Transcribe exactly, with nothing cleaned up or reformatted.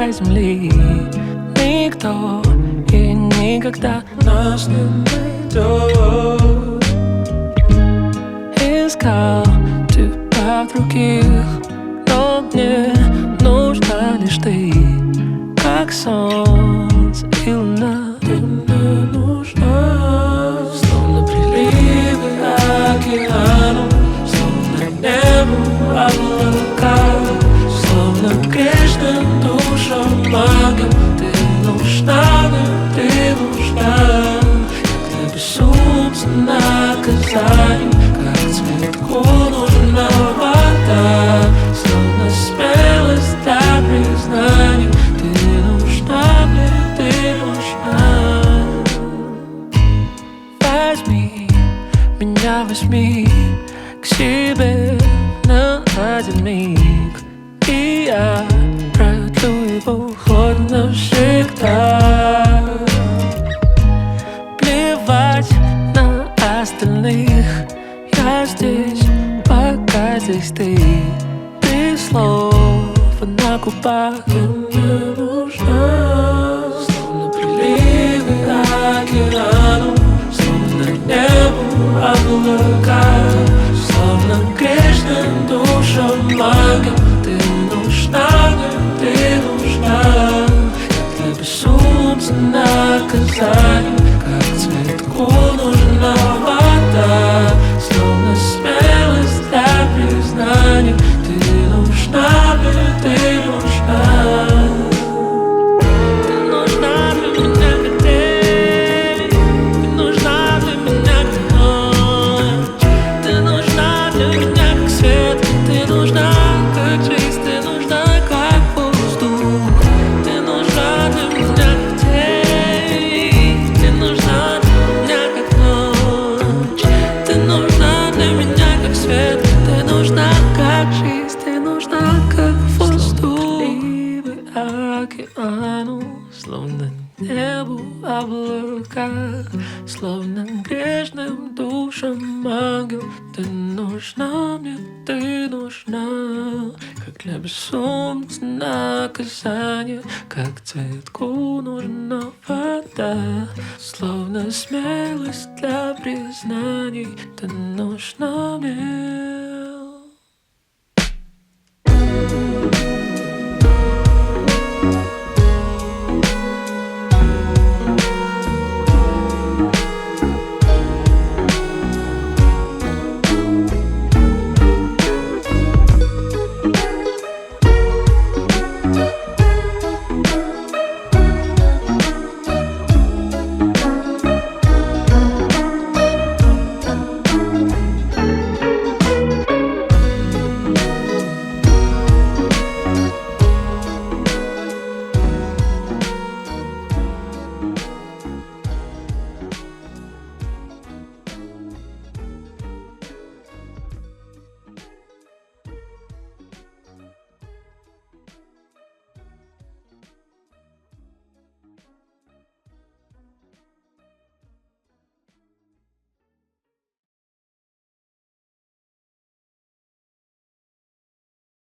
край земли. Никто и никогда нас не найдет. Искал тебя в других, но мне нужна лишь ты, как солнце и луна. Ты мне нужна, словно приливы океану, словно небу облака, словно грешным душам ангел. Ты нужна мне, ты нужна, как для безумца наказание, как цветку нужна вода, словно смелость для признаний. Ты нужна мне, ты нужна. Возьми меня, возьми к себе на один миг, и я продлю его хоть навсегда. Плевать на остальных, я здесь, пока здесь ты. Ты слово на губах. Ты мне нужна, словно приливы океану, словно небу облака, словно грешным душам ангел. Ты нужна мне, ты нужна, как для безумца наказание, как цветку нужна вода, словно смелость для признания. Ты нужна мне, ты нужна. Ты нужна для меня, как день, ты нужна для меня, как ночь, ты нужна для меня, как свет, ты нужна, как жизнь, ты нужна, как воздух, ты нужна для меня, как день, ты нужна для меня, как ночь, ты нужна для меня, как свет, ты нужна, как жизнь, ты нужна, как воздух. Приливы океану, словно небу облака, словно грешным душам ангел. Ты нужна мне, ты нужна, как для безумца наказание, как цветку нужна вода, словно смелость для признаний. Ты нужна мне.